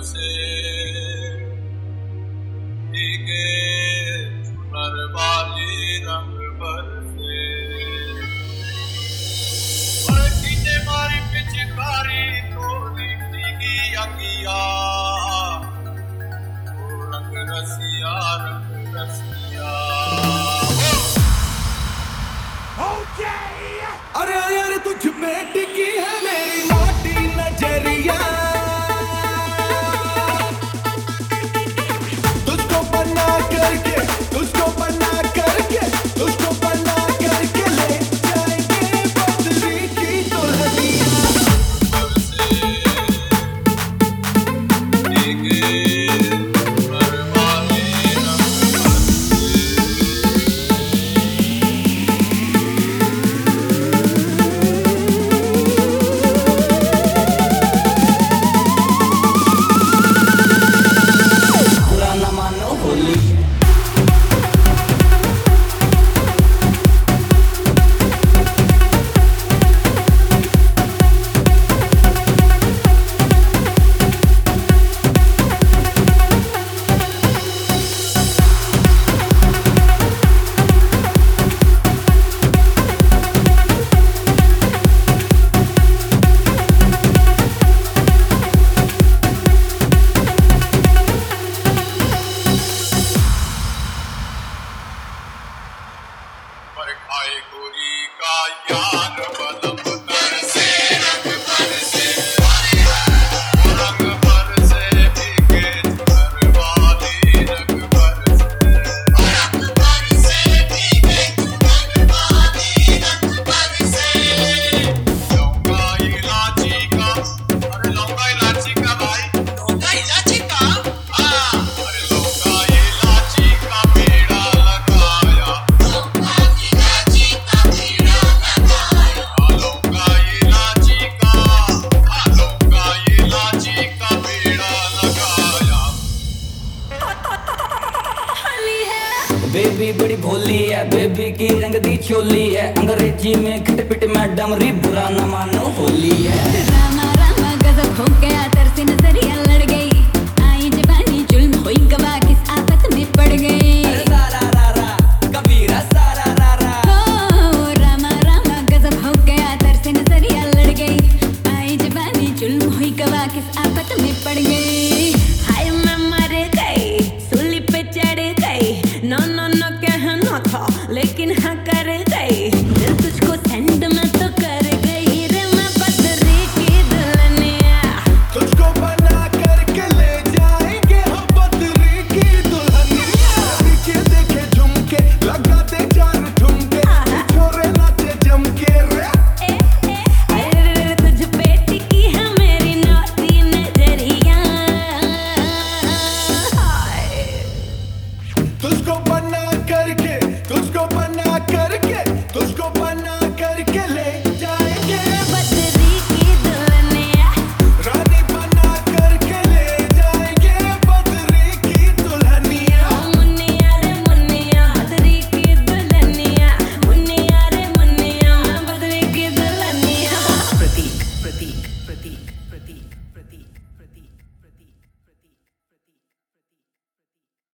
से भीगे चुनर वाली रंग बरसे और खींचे मारी पिचकारी थोड़ी भीगी अखिया रंग रसिया अरे यार तुझ पे टिकी है मेरी मोटी नजरिया तुझको बना करके ले जाएंगे बदली की दुल्हनिया खाए गोरी का यार बलम तरसे रंग बरसे भीगे चुनर वाली रंग बरसे लौंगा इलायची का अरे लौंगा इलायची का भाई लौंगा इलायची का अरे लौंगा इलायची का पेड़ा लगाया बेबी बड़ी भोली है, बेबी की रंग दी चोली है, अंग्रेजी में खटपिट मैडम री बुरा न मानो होली है।